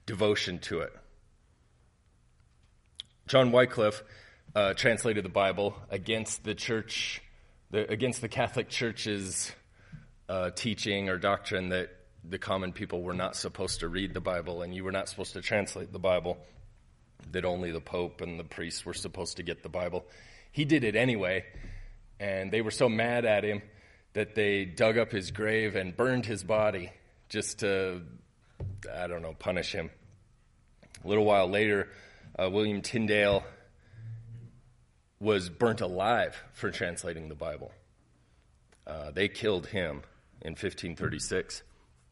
devotion to it. John Wycliffe translated the Bible against the church, against the Catholic Church's teaching or doctrine that the common people were not supposed to read the Bible and you were not supposed to translate the Bible, that only the Pope and the priests were supposed to get the Bible. He did it anyway, and they were so mad at him that they dug up his grave and burned his body just to, punish him. A little while later, William Tyndale was burnt alive for translating the Bible. They killed him in 1536.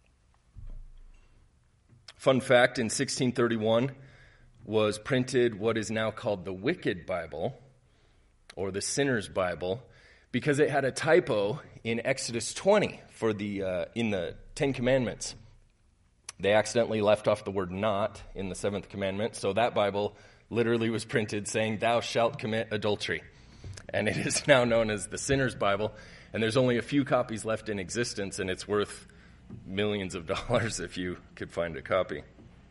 Fun fact, in 1631 was printed what is now called the Wicked Bible, or the Sinner's Bible, because it had a typo in Exodus 20 in the Ten Commandments. They accidentally left off the word not in the seventh commandment, so that Bible literally was printed saying, "Thou shalt commit adultery." And it is now known as the Sinner's Bible, and there's only a few copies left in existence, and it's worth millions of dollars if you could find a copy.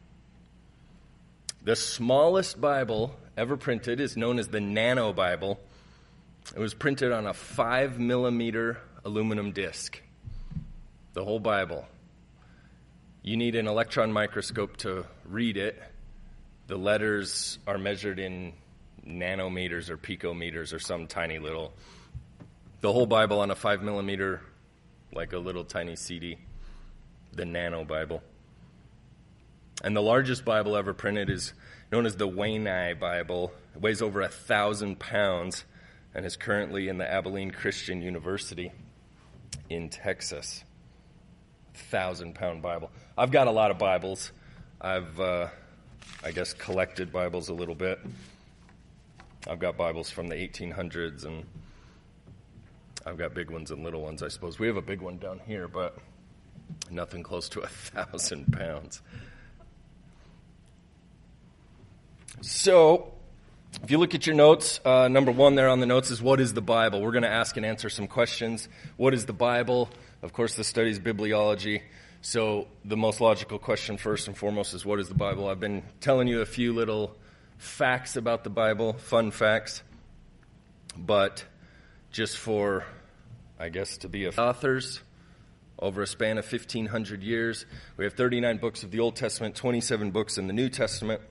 The smallest Bible ever printed is known as the Nano Bible. It was printed on a 5 aluminum disc. The whole Bible. You need an electron microscope to read it. The letters are measured in nanometers or picometers or some tiny little. The whole Bible on a 5 like a little tiny CD. The Nano Bible. And the largest Bible ever printed is known as the Wayne Bible. It weighs over 1,000 pounds and is currently in the Abilene Christian University in Texas. 1,000-pound Bible. I've got a lot of Bibles. I've, collected Bibles a little bit. I've got Bibles from the 1800s, and I've got big ones and little ones, I suppose. We have a big one down here, but nothing close to 1,000 pounds. So, if you look at your notes, number one there on the notes is, what is the Bible? We're going to ask and answer some questions. What is the Bible? Of course, the study is bibliology. So the most logical question first and foremost is, what is the Bible? I've been telling you a few little facts about the Bible, fun facts. But just for, to be authors, over a span of 1,500 years, we have 39 books of the Old Testament, 27 books in the New Testament.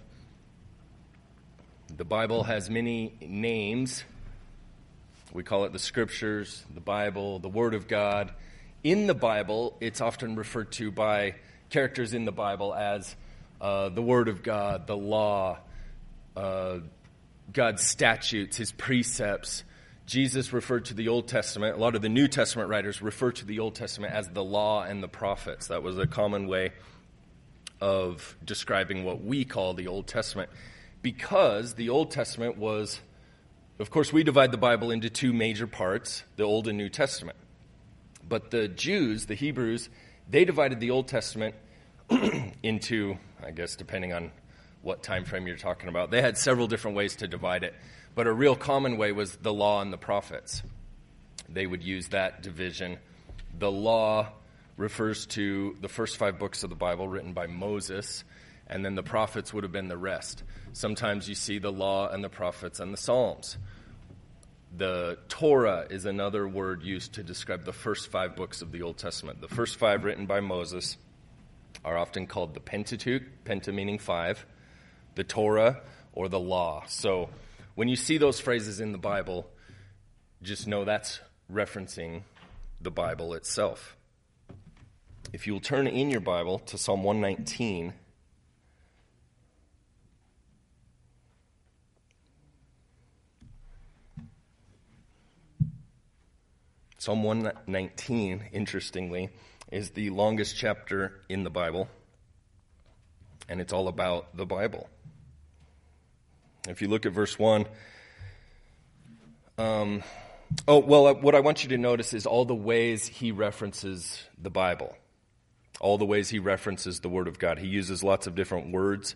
The Bible has many names. We call it the Scriptures, the Bible, the Word of God. In the Bible, it's often referred to by characters in the Bible as the Word of God, the law, God's statutes, His precepts. Jesus referred to the Old Testament. A lot of the New Testament writers refer to the Old Testament as the law and the prophets. That was a common way of describing what we call the Old Testament. Because the Old Testament was, of course, we divide the Bible into two major parts, the Old and New Testament. But the Jews, the Hebrews, they divided the Old Testament into, depending on what time frame you're talking about, they had several different ways to divide it. But a real common way was the law and the prophets. They would use that division. The law refers to the first 5 books of the Bible written by Moses, and then the prophets would have been the rest. Sometimes you see the law and the prophets and the Psalms. The Torah is another word used to describe the first 5 books of the Old Testament. The first 5 written by Moses are often called the Pentateuch, penta meaning 5, the Torah, or the law. So when you see those phrases in the Bible, just know that's referencing the Bible itself. If you'll turn in your Bible to Psalm 119, Psalm 119, interestingly, is the longest chapter in the Bible, and it's all about the Bible. If you look at verse 1, what I want you to notice is all the ways he references the Bible, all the ways he references the Word of God. He uses lots of different words.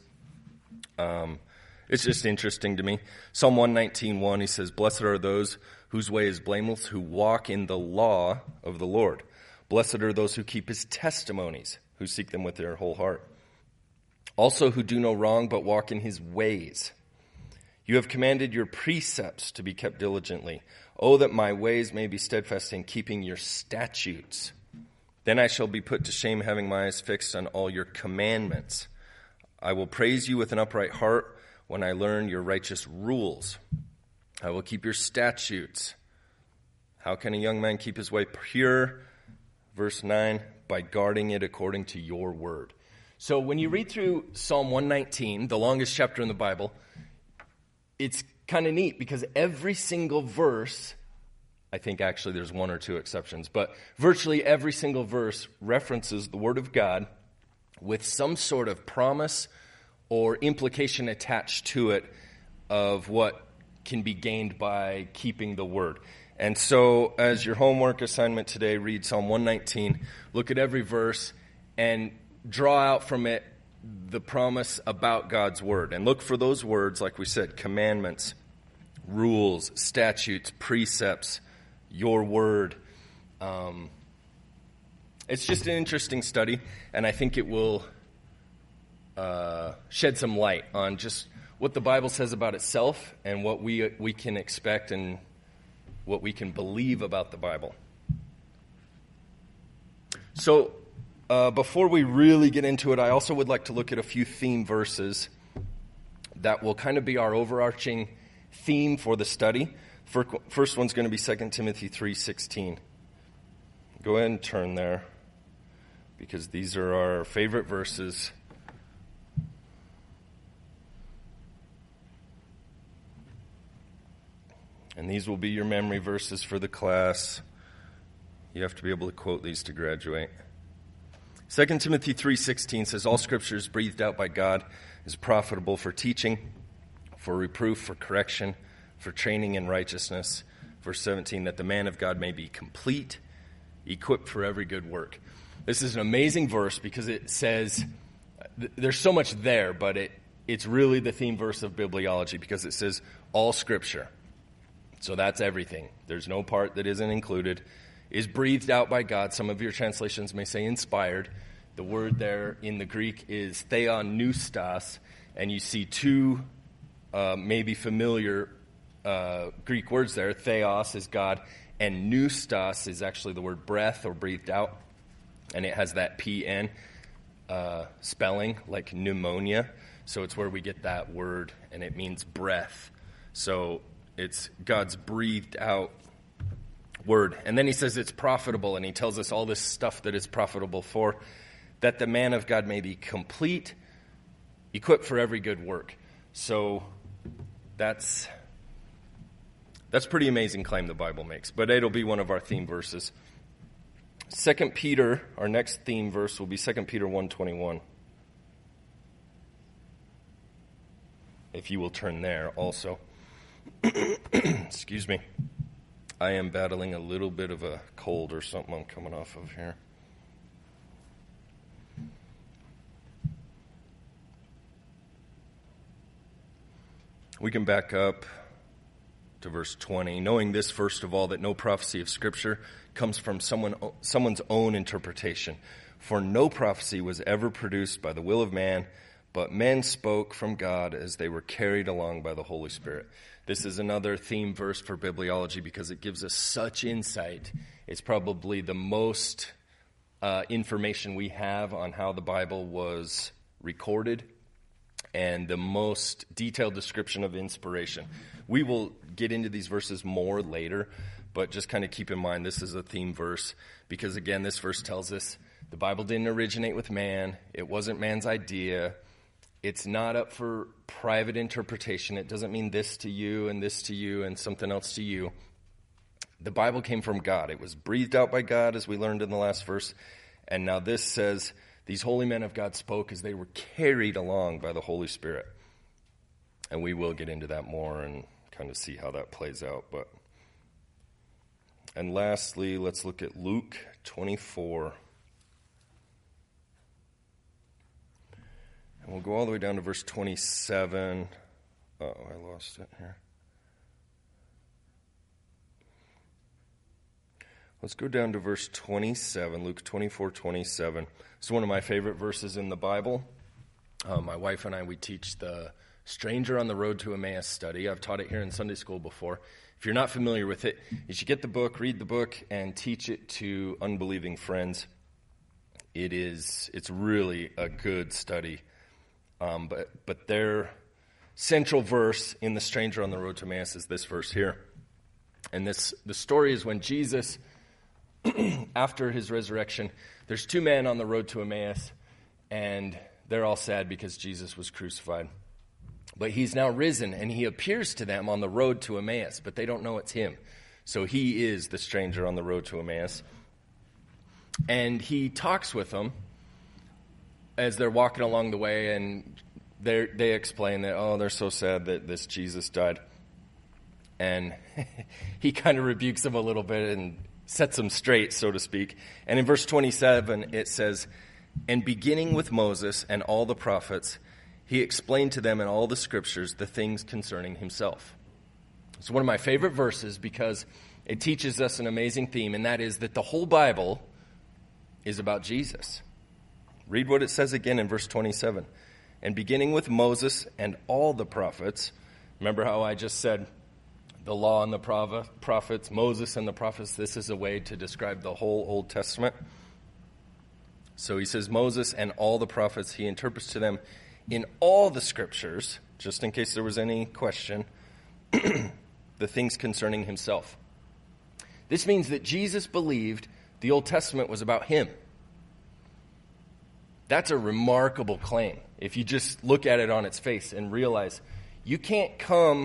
It's just interesting to me. Psalm 119:1, he says, "Blessed are those whose way is blameless, who walk in the law of the Lord. Blessed are those who keep his testimonies, who seek them with their whole heart." also who do no wrong but walk in his ways. You have commanded your precepts to be kept diligently. Oh, that my ways may be steadfast in keeping your statutes. Then I shall be put to shame, having my eyes fixed on all your commandments. I will praise you with an upright heart when I learn your righteous rules. I will keep your statutes. How can a young man keep his way pure? Verse 9, by guarding it according to your word. So when you read through Psalm 119, the longest chapter in the Bible, it's kind of neat because every single verse, I think actually there's one or two exceptions, but virtually every single verse references the word of God with some sort of promise or implication attached to it of what can be gained by keeping the word. And so as your homework assignment today, read Psalm 119, look at every verse and draw out from it the promise about God's word. And look for those words, like we said, commandments, rules, statutes, precepts, your word. It's just an interesting study, and I think it will shed some light on just what the Bible says about itself and what we can expect and what we can believe about the Bible. So before we really get into it, I also would like to look at a few theme verses that will kind of be our overarching theme for the study. First one's going to be 2 Timothy 3:16. Go ahead and turn there, because these are our favorite verses. And these will be your memory verses for the class. You have to be able to quote these to graduate. 2 Timothy 3:16 says, all scripture is breathed out by God, is profitable for teaching, for reproof, for correction, for training in righteousness. Verse 17, that the man of God may be complete, equipped for every good work. This is an amazing verse because it says, there's so much there, but it's really the theme verse of bibliology because it says all scripture. So that's everything. There's no part that isn't included. Is breathed out by God. Some of your translations may say inspired. The word there in the Greek is theopneustos, and you see two maybe familiar Greek words there. Theos is God, and pneustos is actually the word breath or breathed out, and it has that PN spelling like pneumonia. So it's where we get that word, and it means breath. So it's God's breathed out word. And then he says it's profitable, and he tells us all this stuff that it's profitable for, that the man of God may be complete, equipped for every good work. So that's pretty amazing claim the Bible makes, but it'll be one of our theme verses. 2 Peter, our next theme verse will be 2 Peter 1:21. If you will turn there also. Excuse me. I am battling a little bit of a cold or something I'm coming off of here. We can back up to verse 20. Knowing this, first of all, that no prophecy of Scripture comes from someone's own interpretation. For no prophecy was ever produced by the will of man, but men spoke from God as they were carried along by the Holy Spirit. This is another theme verse for bibliology because it gives us such insight. It's probably the most information we have on how the Bible was recorded and the most detailed description of inspiration. We will get into these verses more later, but just kind of keep in mind this is a theme verse because, again, this verse tells us the Bible didn't originate with man. It wasn't man's idea. It's not up for private interpretation. It doesn't mean this to you and something else to you. The Bible came from God. It was breathed out by God, as we learned in the last verse. And now this says, these holy men of God spoke as they were carried along by the Holy Spirit. And we will get into that more and kind of see how that plays out. And lastly, let's look at Luke 24. And we'll go all the way down to verse 27. Oh, I lost it here. Let's go down to verse 27, Luke 24:27. It's one of my favorite verses in the Bible. My wife and I, we teach the Stranger on the Road to Emmaus study. I've taught it here in Sunday school before. If you're not familiar with it, you should get the book, read the book, and teach it to unbelieving friends. It's really a good study. But their central verse in the Stranger on the Road to Emmaus is this verse here. And the story is when Jesus, after his resurrection, there's two men on the road to Emmaus, and they're all sad because Jesus was crucified. But he's now risen, and he appears to them on the road to Emmaus, but they don't know it's him. So he is the stranger on the road to Emmaus. And he talks with them as they're walking along the way, and they explain that, they're so sad that this Jesus died. And he kind of rebukes them a little bit and sets them straight, so to speak. And in verse 27, it says, "And beginning with Moses and all the prophets, he explained to them in all the scriptures the things concerning himself." It's one of my favorite verses because it teaches us an amazing theme, and that is that the whole Bible is about Jesus. Read what it says again in verse 27. "And beginning with Moses and all the prophets," remember how I just said the law and the prophets, Moses and the prophets, this is a way to describe the whole Old Testament. So he says Moses and all the prophets, he interprets to them in all the scriptures, just in case there was any question, the things concerning himself. This means that Jesus believed the Old Testament was about him. That's a remarkable claim. If you just look at it on its face and realize you can't come,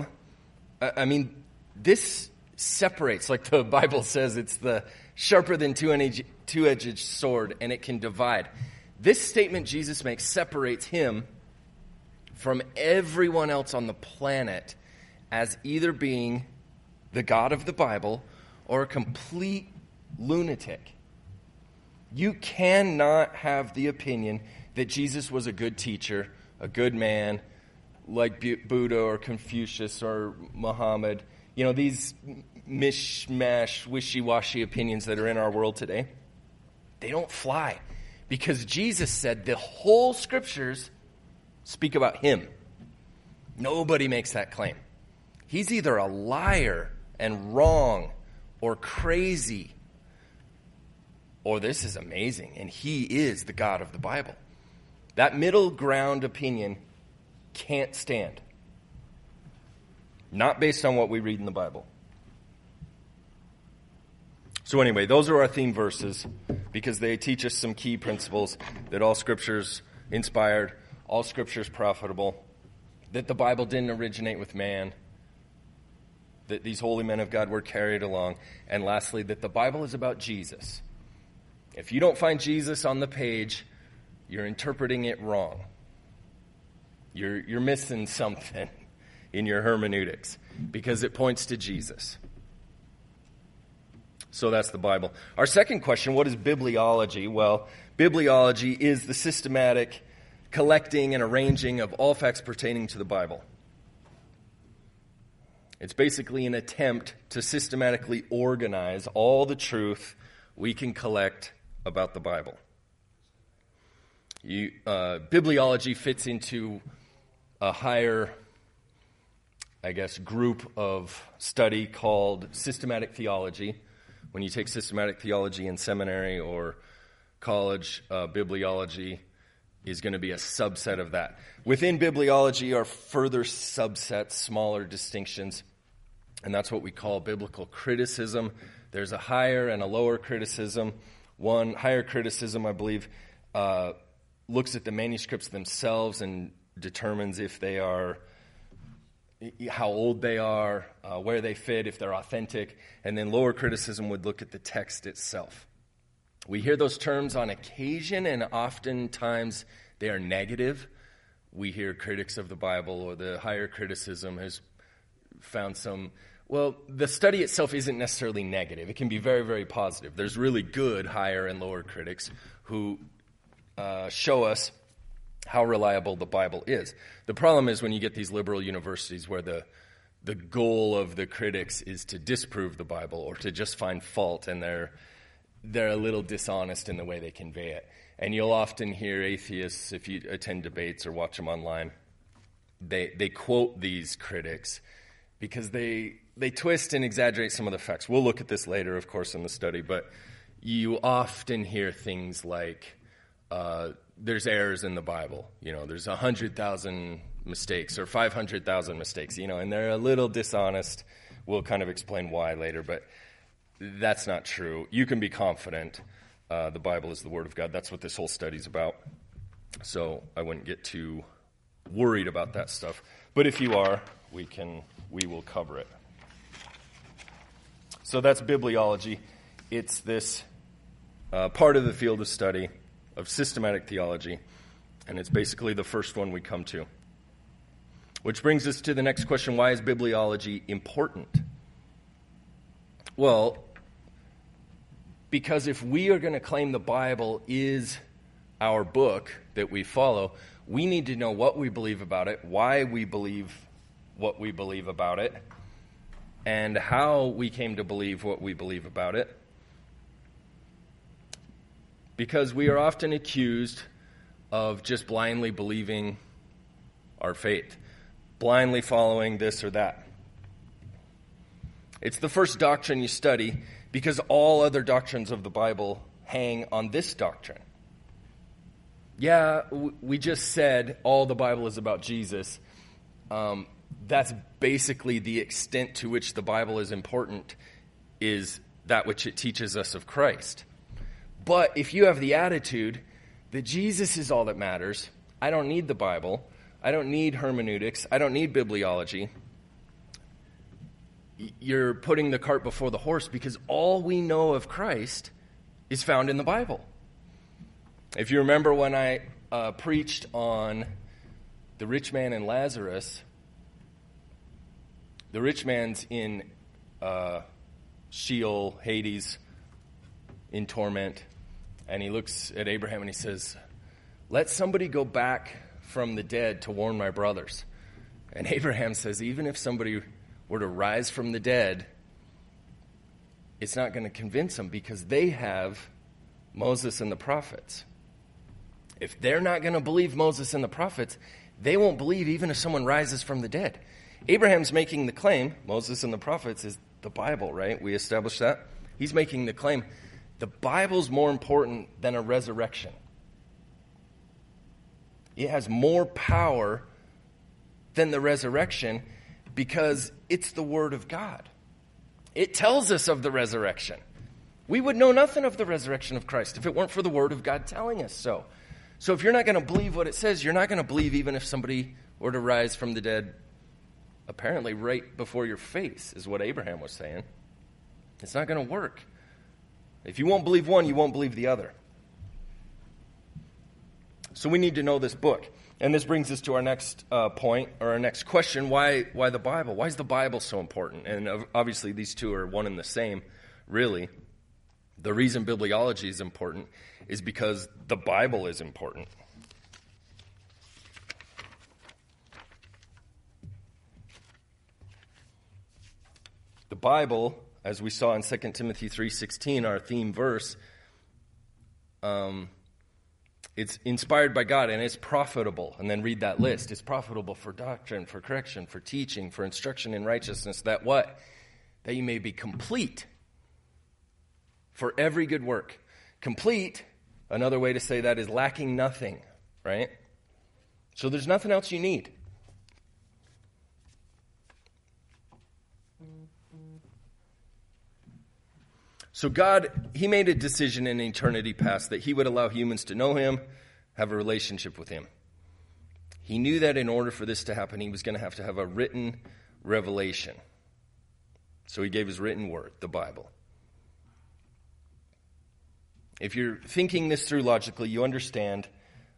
this separates, like the Bible says, it's the sharper than two-edged sword, and it can divide. This statement Jesus makes separates him from everyone else on the planet as either being the God of the Bible or a complete lunatic. You cannot have the opinion that Jesus was a good teacher, a good man, like Buddha or Confucius or Muhammad. You know, these mishmash, wishy-washy opinions that are in our world today, they don't fly. Because Jesus said the whole scriptures speak about him. Nobody makes that claim. He's either a liar and wrong or crazy, or this is amazing, and he is the God of the Bible. That middle ground opinion can't stand. Not based on what we read in the Bible. So anyway, those are our theme verses because they teach us some key principles that all Scripture's inspired, all Scripture's profitable, that the Bible didn't originate with man, that these holy men of God were carried along, and lastly, that the Bible is about Jesus. If you don't find Jesus on the page, you're interpreting it wrong. You're missing something in your hermeneutics because it points to Jesus. So that's the Bible. Our second question, what is bibliology? Well, bibliology is the systematic collecting and arranging of all facts pertaining to the Bible. It's basically an attempt to systematically organize all the truth we can collect about the Bible. Bibliology fits into a higher, group of study called systematic theology. When you take systematic theology in seminary or college, bibliology is going to be a subset of that. Within bibliology are further subsets, smaller distinctions, and that's what we call biblical criticism. There's a higher and a lower criticism. One higher criticism, I believe, looks at the manuscripts themselves and determines if they are, how old they are, where they fit, if they're authentic. And then lower criticism would look at the text itself. We hear those terms on occasion, and oftentimes they are negative. We hear critics of the Bible, or the higher criticism has found some. Well, the study itself isn't necessarily negative. It can be very, very positive. There's really good higher and lower critics who show us how reliable the Bible is. The problem is when you get these liberal universities where the goal of the critics is to disprove the Bible or to just find fault, and they're a little dishonest in the way they convey it. And you'll often hear atheists, if you attend debates or watch them online, they quote these critics because they twist and exaggerate some of the facts. We'll look at this later, of course, in the study, but you often hear things like, there's errors in the Bible. There's 100,000 mistakes or 500,000 mistakes, and they're a little dishonest. We'll kind of explain why later, but that's not true. You can be confident. The Bible is the Word of God. That's what this whole study's about. So I wouldn't get too worried about that stuff. But if you are, we will cover it. So that's bibliology. It's this part of the field of study of systematic theology, and it's basically the first one we come to. Which brings us to the next question: why is bibliology important? Well, because if we are going to claim the Bible is our book that we follow, we need to know what we believe about it, why we believe what we believe about it, and how we came to believe what we believe about it. Because we are often accused of just blindly believing our faith, blindly following this or that. It's the first doctrine you study because all other doctrines of the Bible hang on this doctrine. Yeah, we just said all the Bible is about Jesus. That's basically the extent to which the Bible is important, is that which it teaches us of Christ. But if you have the attitude that Jesus is all that matters, I don't need the Bible, I don't need hermeneutics, I don't need bibliology, you're putting the cart before the horse, because all we know of Christ is found in the Bible. If you remember when I preached on the rich man and Lazarus, the rich man's in Sheol, Hades, in torment, and he looks at Abraham and he says, "Let somebody go back from the dead to warn my brothers." And Abraham says, even if somebody were to rise from the dead, it's not going to convince them, because they have Moses and the prophets. If they're not going to believe Moses and the prophets, they won't believe even if someone rises from the dead. Abraham's making the claim, Moses and the prophets is the Bible, right? We established that. He's making the claim, the Bible's more important than a resurrection. It has more power than the resurrection because it's the Word of God. It tells us of the resurrection. We would know nothing of the resurrection of Christ if it weren't for the Word of God telling us so. So if you're not going to believe what it says, you're not going to believe even if somebody were to rise from the dead, apparently right before your face, is what Abraham was saying. It's not going to work. If you won't believe one, you won't believe the other. So we need to know this book. And this brings us to our next point, or our next question: why the Bible? Why is the Bible so important? And obviously these two are one and the same, really. The reason bibliology is important is because the Bible is important. The Bible, as we saw in 2 Timothy 3:16, our theme verse, it's inspired by God and it's profitable. And then read that list. It's profitable for doctrine, for correction, for teaching, for instruction in righteousness. That what? That you may be complete for every good work. Complete, another way to say that is lacking nothing, right? So there's nothing else you need. So God, He made a decision in eternity past that He would allow humans to know Him, have a relationship with Him. He knew that in order for this to happen, He was going to have a written revelation. So He gave His written word, the Bible. If you're thinking this through logically, you understand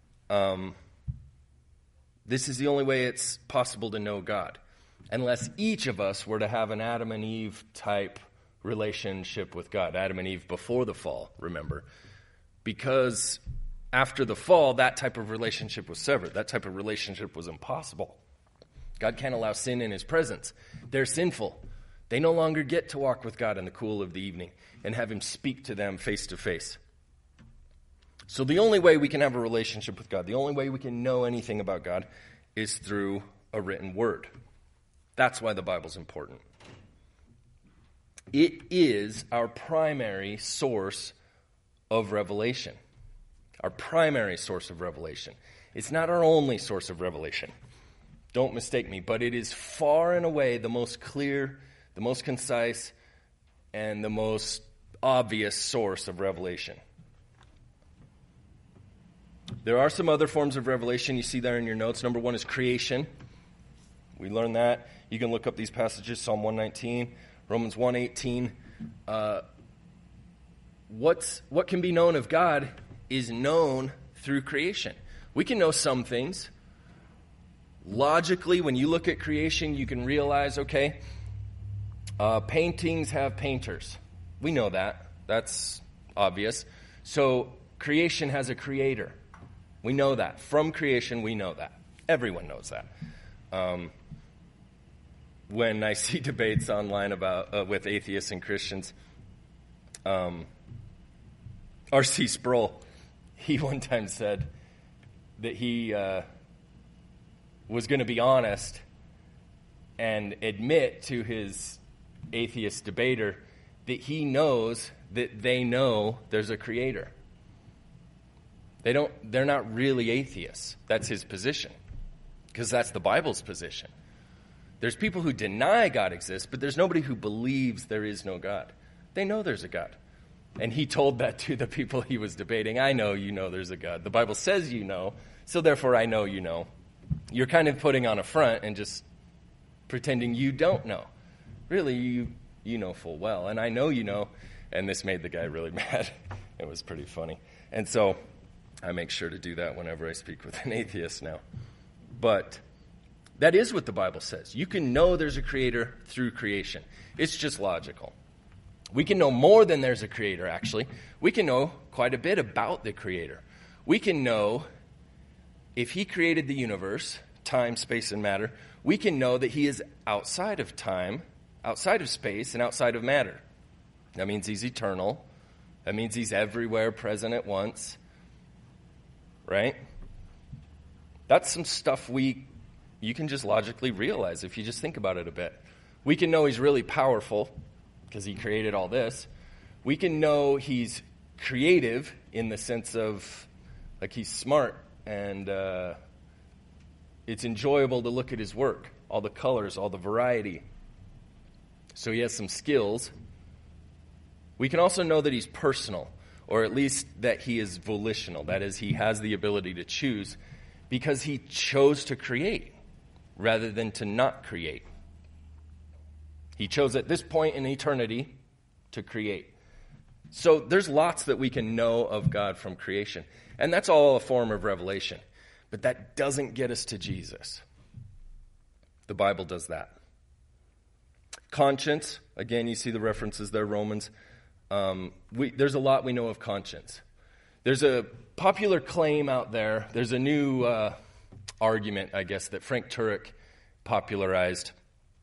this is the only way it's possible to know God. Unless each of us were to have an Adam and Eve type relationship with God. Adam and Eve before the fall, remember. Because after the fall, that type of relationship was severed. That type of relationship was impossible. God can't allow sin in His presence. They're sinful. They no longer get to walk with God in the cool of the evening and have him speak to them face to face. So the only way we can have a relationship with God, the only way we can know anything about God is through a written word. That's why the Bible's important. It is our primary source of revelation. Our primary source of revelation. It's not our only source of revelation. Don't mistake me, but it is far and away the most clear, the most concise, and the most obvious source of revelation. There are some other forms of revelation you see there in your notes. Number one is creation. We learned that. You can look up these passages, Psalm 119, Romans 1:18. What can be known of God is known through creation. We can know some things. Logically, when you look at creation, you can realize, okay, paintings have painters. We know that. That's obvious. So creation has a creator. We know that. From creation, we know that. Everyone knows that. When I see debates online about with atheists and Christians, R.C. Sproul, he one time said that he was going to be honest and admit to his atheist debater that he knows that they know there's a creator. They're not really atheists. That's his position, because that's the Bible's position. There's people who deny God exists, but there's nobody who believes there is no God. They know there's a God. And he told that to the people he was debating. I know you know there's a God. The Bible says you know, so therefore I know you know. You're kind of putting on a front and just pretending you don't know. Really, you know full well. And I know you know. And this made the guy really mad. It was pretty funny. And so I make sure to do that whenever I speak with an atheist now. But that is what the Bible says. You can know there's a creator through creation. It's just logical. We can know more than there's a creator, actually. We can know quite a bit about the creator. We can know if he created the universe, time, space, and matter, we can know that he is outside of time, outside of space, and outside of matter. That means he's eternal. That means he's everywhere, present at once. Right? That's some stuff you can just logically realize if you just think about it a bit. We can know he's really powerful because he created all this. We can know he's creative in the sense of, like, he's smart and it's enjoyable to look at his work, all the colors, all the variety. So he has some skills. We can also know that he's personal, or at least that he is volitional. That is, he has the ability to choose because he chose to create rather than to not create. He chose at this point in eternity to create. So there's lots that we can know of God from creation. And that's all a form of revelation. But that doesn't get us to Jesus. The Bible does that. Conscience, again, you see the references there, Romans. There's a lot we know of conscience. There's a popular claim out there. There's a new argument, I guess, that Frank Turek popularized.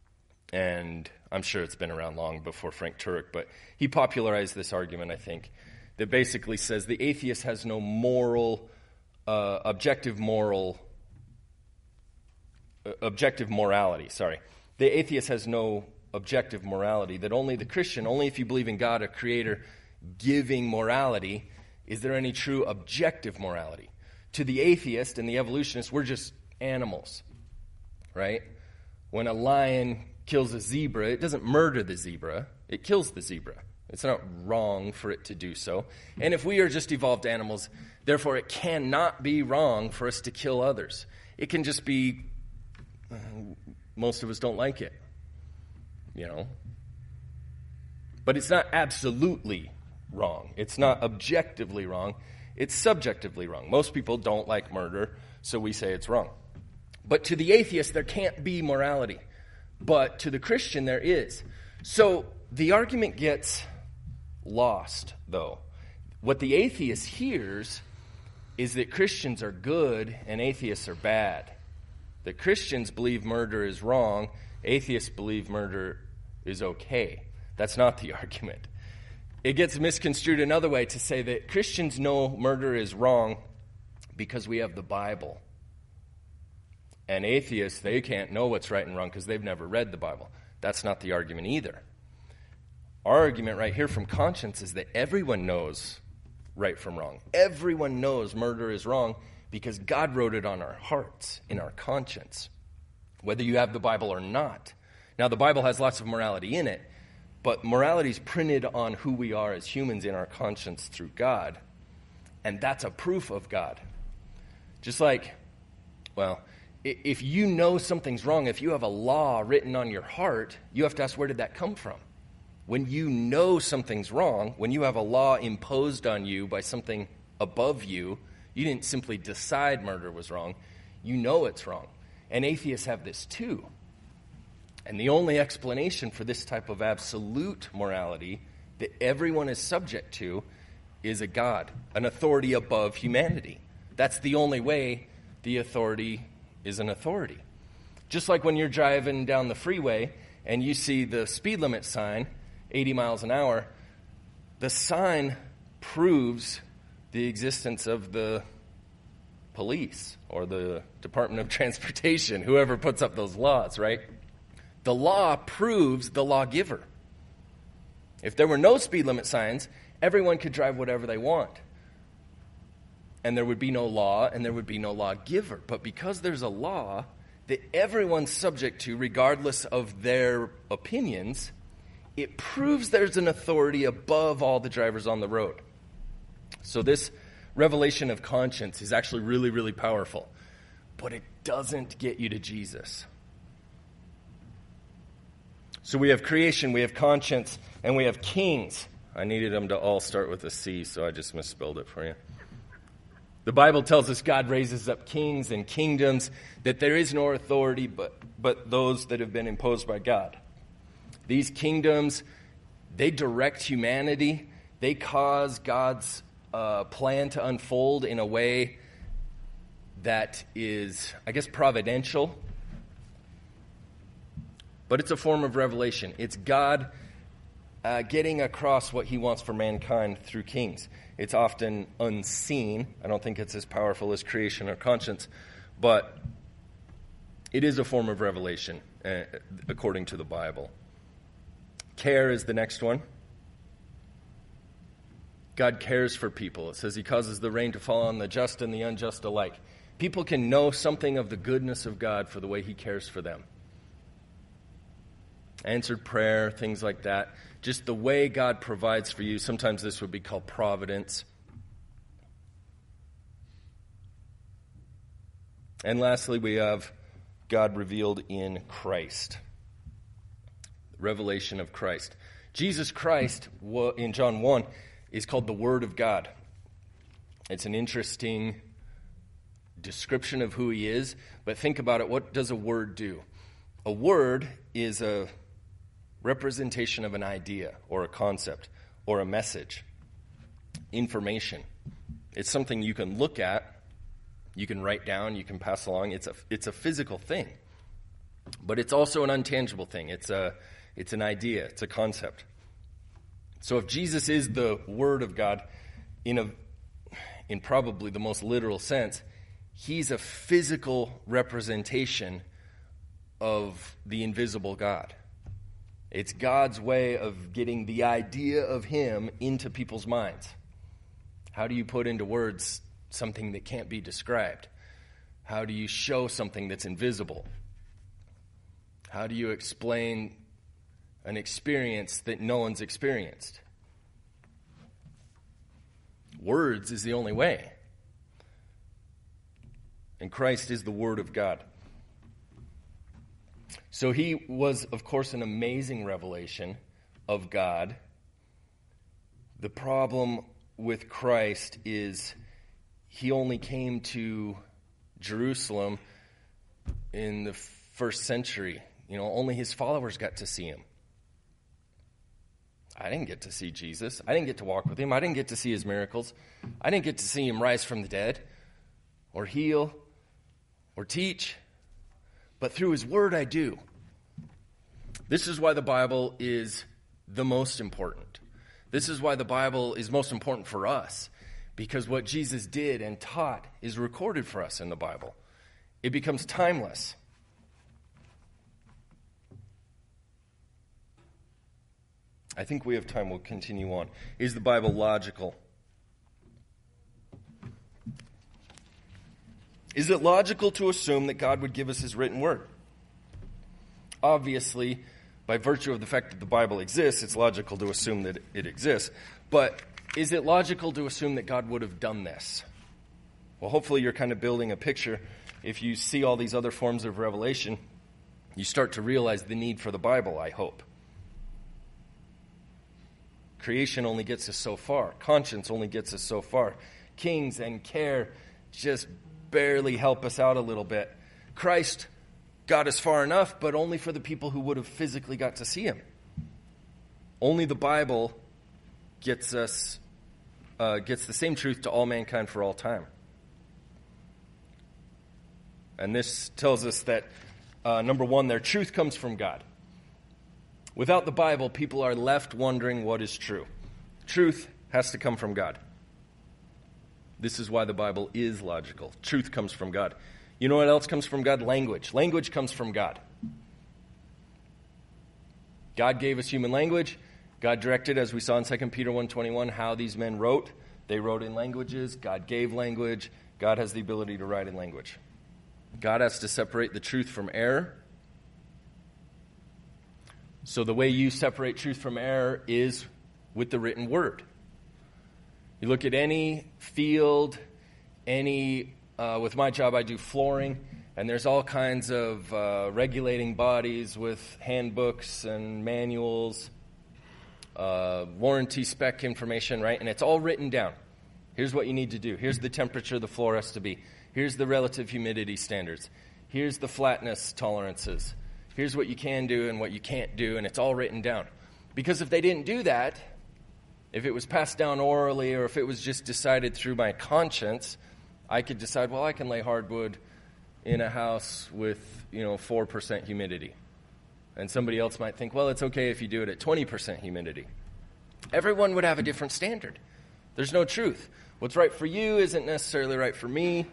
And I'm sure it's been around long before Frank Turek, but he popularized this argument, I think, that basically says the atheist has no objective morality. The atheist has no objective morality, that only the Christian, only if you believe in God, a creator, giving morality, is there any true objective morality. To the atheist and the evolutionist, we're just animals, right? When a lion kills a zebra, it doesn't murder the zebra, it kills the zebra. It's not wrong for it to do so. And if we are just evolved animals, therefore it cannot be wrong for us to kill others. It can just be, most of us don't like it, you know. But it's not absolutely wrong. It's not objectively wrong. It's subjectively wrong. Most people don't like murder, so we say it's wrong. But to the atheist, there can't be morality. But to the Christian, there is. So the argument gets lost, though. What the atheist hears is that Christians are good and atheists are bad. That Christians believe murder is wrong, atheists believe murder is okay. That's not the argument. It gets misconstrued another way to say that Christians know murder is wrong because we have the Bible. And atheists, they can't know what's right and wrong because they've never read the Bible. That's not the argument either. Our argument right here from conscience is that everyone knows right from wrong. Everyone knows murder is wrong because God wrote it on our hearts, in our conscience, whether you have the Bible or not. Now, the Bible has lots of morality in it, but morality is printed on who we are as humans in our conscience through God, and that's a proof of God. Just like, well, if you know something's wrong, if you have a law written on your heart, you have to ask, where did that come from? When you know something's wrong, when you have a law imposed on you by something above you, you didn't simply decide murder was wrong. You know it's wrong. And atheists have this too. And the only explanation for this type of absolute morality that everyone is subject to is a God, an authority above humanity. That's the only way the authority is an authority. Just like when you're driving down the freeway and you see the speed limit sign, 80 miles an hour, the sign proves the existence of the police or the Department of Transportation, whoever puts up those laws, right? The law proves the lawgiver. If there were no speed limit signs, everyone could drive whatever they want. And there would be no law, and there would be no lawgiver. But because there's a law that everyone's subject to, regardless of their opinions, it proves there's an authority above all the drivers on the road. So this revelation of conscience is actually really, really powerful. But it doesn't get you to Jesus. So we have creation, we have conscience, and we have kings. I needed them to all start with a C, so I just misspelled it for you. The Bible tells us God raises up kings and kingdoms, that there is no authority but those that have been imposed by God. These kingdoms, they direct humanity. They cause God's plan to unfold in a way that is, I guess, providential. But it's a form of revelation. It's God getting across what he wants for mankind through kings. It's often unseen. I don't think it's as powerful as creation or conscience, but it is a form of revelation according to the Bible. Care is the next one. God cares for people. It says he causes the rain to fall on the just and the unjust alike. People can know something of the goodness of God for the way he cares for them. Answered prayer, things like that. Just the way God provides for you. Sometimes this would be called providence. And lastly, we have God revealed in Christ. Revelation of Christ. Jesus Christ, in John 1, is called the Word of God. It's an interesting description of who he is, but think about it. What does a word do? A word is a representation of an idea or a concept or a message, information. It's something you can look at, you can write down, you can pass along. It's a physical thing, but it's also an intangible thing. It's an idea, it's a concept. So if Jesus is the Word of God in probably the most literal sense, he's a physical representation of the invisible God. It's God's way of getting the idea of him into people's minds. How do you put into words something that can't be described? How do you show something that's invisible? How do you explain an experience that no one's experienced? Words is the only way. And Christ is the Word of God. So he was, of course, an amazing revelation of God. The problem with Christ is he only came to Jerusalem in the first century. Only his followers got to see him. I didn't get to see Jesus. I didn't get to walk with him. I didn't get to see his miracles. I didn't get to see him rise from the dead or heal or teach. But through his word I do. This is why the Bible is the most important. This is why the Bible is most important for us, because what Jesus did and taught is recorded for us in the Bible. It becomes timeless. I think we have time. We'll continue on. Is the Bible logical? Is it logical to assume that God would give us his written word? Obviously, by virtue of the fact that the Bible exists, it's logical to assume that it exists. But is it logical to assume that God would have done this? Well, hopefully you're kind of building a picture. If you see all these other forms of revelation, you start to realize the need for the Bible, I hope. Creation only gets us so far. Conscience only gets us so far. Kings and care just barely help us out a little bit. Christ got us far enough, but only for the people who would have physically got to see him. Only the Bible gets the same truth to all mankind for all time. And this tells us that, number one, their truth comes from God. Without the Bible, people are left wondering what is true. Truth has to come from God. This is why the Bible is logical. Truth comes from God. You know what else comes from God? Language. Language comes from God. God gave us human language. God directed, as we saw in 2 Peter 1:21, how these men wrote. They wrote in languages. God gave language. God has the ability to write in language. God has to separate the truth from error. So the way you separate truth from error is with the written word. You look at any field, with my job I do flooring, and there's all kinds of regulating bodies with handbooks and manuals, warranty spec information, right? And it's all written down. Here's what you need to do. Here's the temperature the floor has to be. Here's the relative humidity standards. Here's the flatness tolerances. Here's what you can do and what you can't do, and it's all written down. Because if they didn't do that, if it was passed down orally or if it was just decided through my conscience, I could decide, well, I can lay hardwood in a house with, 4% humidity. And somebody else might think, well, it's okay if you do it at 20% humidity. Everyone would have a different standard. There's no truth. What's right for you isn't necessarily right for me.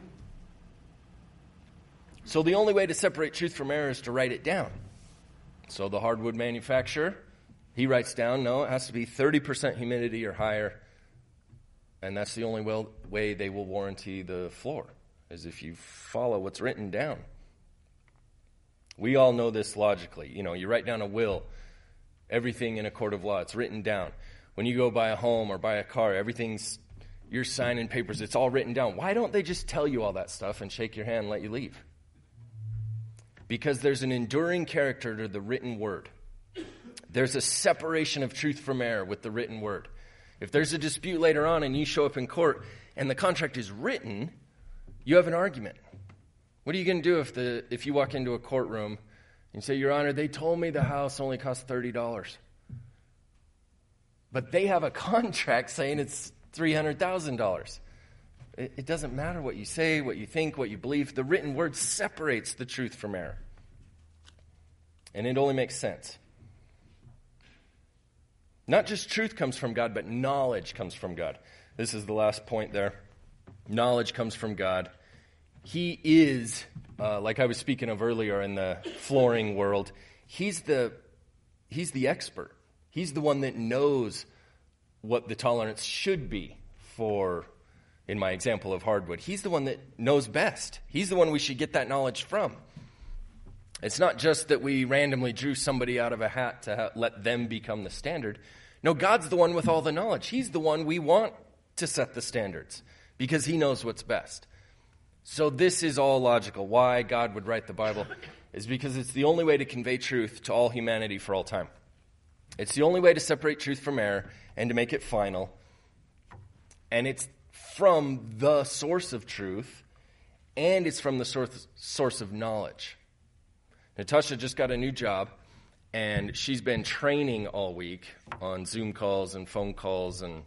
So the only way to separate truth from error is to write it down. So the hardwood manufacturer, he writes down, no, it has to be 30% humidity or higher. And that's the only way they will warranty the floor, is if you follow what's written down. We all know this logically. You write down a will, everything in a court of law, it's written down. When you go buy a home or buy a car, you're signing papers, it's all written down. Why don't they just tell you all that stuff and shake your hand and let you leave? Because there's an enduring character to the written word. There's a separation of truth from error with the written word. If there's a dispute later on and you show up in court and the contract is written, you have an argument. What are you going to do if you walk into a courtroom and say, Your Honor, they told me the house only cost $30. But they have a contract saying it's $300,000. It doesn't matter what you say, what you think, what you believe. The written word separates the truth from error. And it only makes sense. Not just truth comes from God, but knowledge comes from God. This is the last point there. Knowledge comes from God. He is, like I was speaking of earlier in the flooring world, he's the expert. He's the one that knows what the tolerance should be for, in my example of hardwood. He's the one that knows best. He's the one we should get that knowledge from. It's not just that we randomly drew somebody out of a hat to let them become the standard. No, God's the one with all the knowledge. He's the one we want to set the standards because he knows what's best. So this is all logical. Why God would write the Bible is because it's the only way to convey truth to all humanity for all time. It's the only way to separate truth from error and to make it final. And it's from the source of truth, and it's from the source of knowledge. Natasha just got a new job, and she's been training all week on Zoom calls and phone calls, and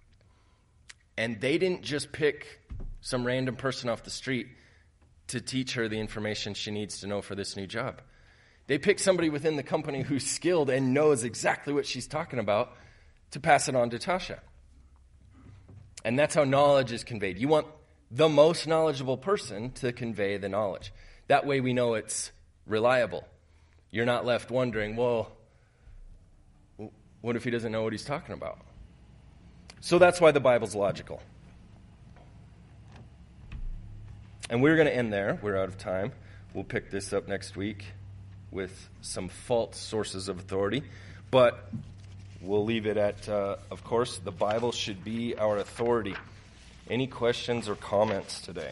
they didn't just pick some random person off the street to teach her the information she needs to know for this new job. They pick somebody within the company who's skilled and knows exactly what she's talking about to pass it on to Tasha. And that's how knowledge is conveyed. You want the most knowledgeable person to convey the knowledge. That way we know it's reliable. You're not left wondering, well, what if he doesn't know what he's talking about? So that's why the Bible's logical. And we're going to end there. We're out of time. We'll pick this up next week with some false sources of authority. But we'll leave it at, of course, the Bible should be our authority. Any questions or comments today?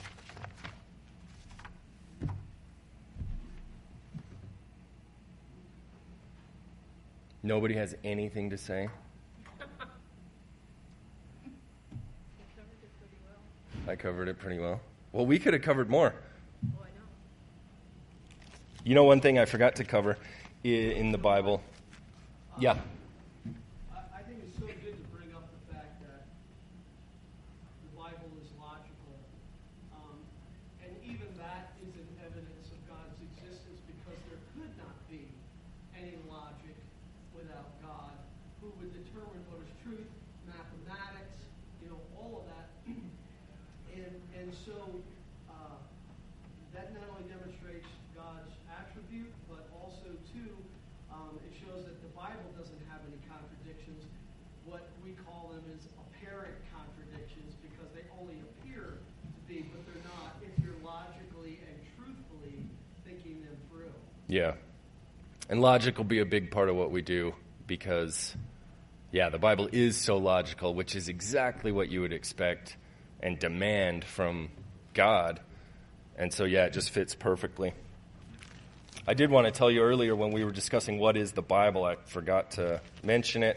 Nobody has anything to say? I covered it pretty well. Well, we could have covered more. Oh, I know. You know, one thing I forgot to cover in the Bible. Yeah. I think it's so good to bring up the fact that the Bible is logical. And even that is an evidence of God's existence, because there could not be any logic without God, who would determine what is truth, mathematics, all of that. And so that not only demonstrates God's attribute, but also, too, it shows that the Bible doesn't have any contradictions. What we call them is apparent contradictions, because they only appear to be, but they're not if you're logically and truthfully thinking them through. Yeah. And logic will be a big part of what we do, because, the Bible is so logical, which is exactly what you would expect and demand from God. And so, it just fits perfectly. I did want to tell you earlier when we were discussing what is the Bible, I forgot to mention it.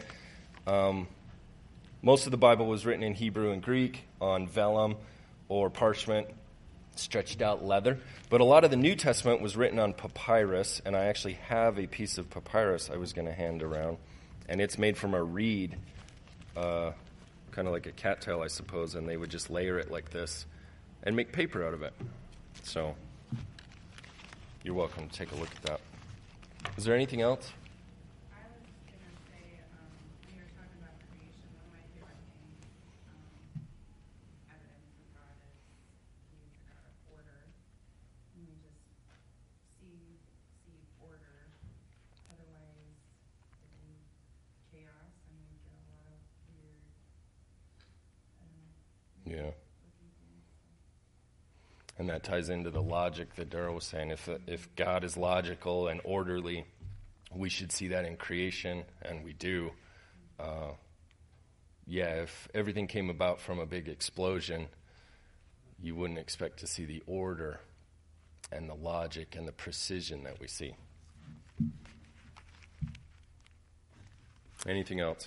Most of the Bible was written in Hebrew and Greek on vellum or parchment, stretched out leather. But a lot of the New Testament was written on papyrus, and I actually have a piece of papyrus I was going to hand around. And it's made from a reed, kind of like a cattail, I suppose, and they would just layer it like this and make paper out of it. So you're welcome to take a look at that. Is there anything else? I was going to say, when you were talking about creation, one of my favorite things, evidence of God is he's a God of order. And we just see order. Otherwise, it'd be chaos, and we'd get a lot of weird, Yeah. And that ties into the logic that Daryl was saying. If God is logical and orderly, we should see that in creation, and we do. If everything came about from a big explosion, you wouldn't expect to see the order and the logic and the precision that we see. Anything else?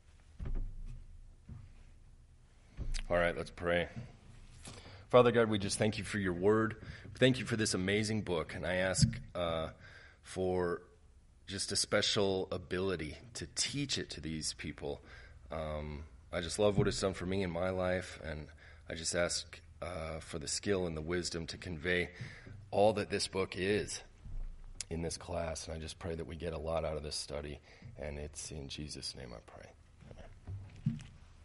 All right, let's pray. Father God, we just thank you for your word. Thank you for this amazing book. And I ask for just a special ability to teach it to these people. I just love what it's done for me in my life. And I just ask for the skill and the wisdom to convey all that this book is in this class. And I just pray that we get a lot out of this study. And it's in Jesus' name I pray.